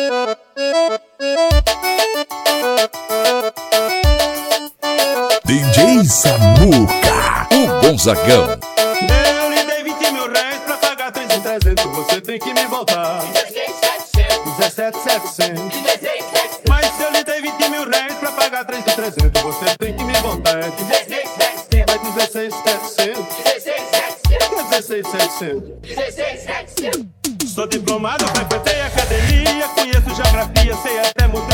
DJ Samuca, o Gonzagão. Eu lhe dei 20 mil reais pra pagar 3.300. Você tem que me voltar 17.700. Mas se eu lhe dei 20 mil reais pra pagar 3.300, você tem que me voltar 16.700. 16.700. Sou diplomado, frequentei academia, conheço geografia, sei até mudar